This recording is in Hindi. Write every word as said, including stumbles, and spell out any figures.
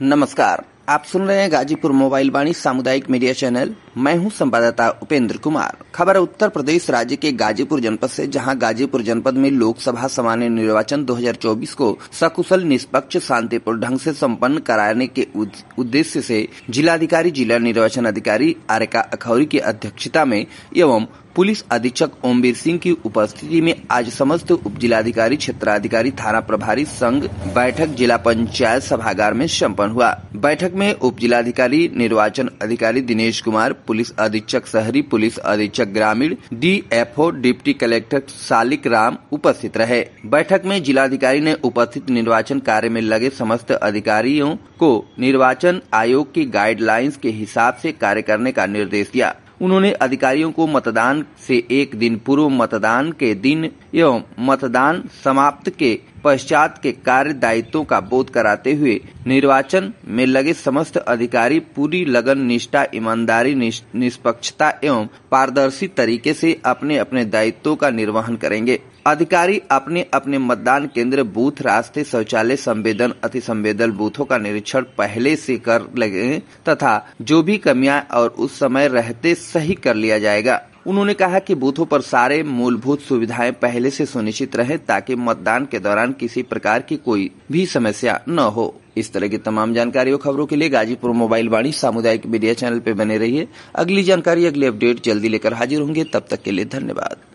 नमस्कार, आप सुन रहे हैं गाजीपुर मोबाइल वाणी सामुदायिक मीडिया चैनल। मैं हूं संवाददाता उपेंद्र कुमार। खबर उत्तर प्रदेश राज्य के गाजीपुर जनपद से, जहां गाजीपुर जनपद में लोकसभा सामान्य निर्वाचन दो हज़ार चौबीस को सकुशल, निष्पक्ष, शांतिपूर्ण ढंग से संपन्न कराने के उद्देश्य से जिलाधिकारी, जिला निर्वाचन अधिकारी आरेका अखौरी की अध्यक्षता में एवं पुलिस अधीक्षक ओमवीर सिंह की उपस्थिति में आज समस्त उप जिलाधिकारी, क्षेत्राधिकारी, थाना प्रभारी संघ बैठक जिला पंचायत सभागार में संपन्न हुआ। बैठक में उप जिलाधिकारी, निर्वाचन अधिकारी दिनेश कुमार, पुलिस अधीक्षक शहरी, पुलिस अधीक्षक ग्रामीण, DFO, deputy collector Salik Ram उपस्थित रहे। बैठक में जिलाधिकारी ने उपस्थित निर्वाचन कार्य में लगे समस्त अधिकारियों को निर्वाचन आयोग की गाइडलाइंस के हिसाब से कार्य करने का निर्देश दिया। उन्होंने अधिकारियों को मतदान से एक दिन पूर्व, मतदान के दिन एवं मतदान समाप्त के पश्चात के कार्य दायित्वों का बोध कराते हुए निर्वाचन में लगे समस्त अधिकारी पूरी लगन, निष्ठा, ईमानदारी, निष्पक्षता एवं पारदर्शी तरीके से अपने अपने दायित्वों का निर्वहन करेंगे। अधिकारी अपने अपने मतदान केंद्र, बूथ, रास्ते, शौचालय, संवेदन, अति संवेदन बूथों का निरीक्षण पहले से कर लगे तथा जो भी कमियां और उस समय रहते सही कर लिया जाएगा। उन्होंने कहा कि बूथों पर सारे मूलभूत सुविधाएं पहले से सुनिश्चित रहें ताकि मतदान के दौरान किसी प्रकार की कोई भी समस्या न हो। इस तरह की तमाम जानकारी और खबरों के लिए गाजीपुर मोबाइल वाणी सामुदायिक मीडिया चैनल पर बने रहिए। अगली जानकारी, अगली अपडेट जल्दी लेकर हाजिर होंगे। तब तक के लिए धन्यवाद।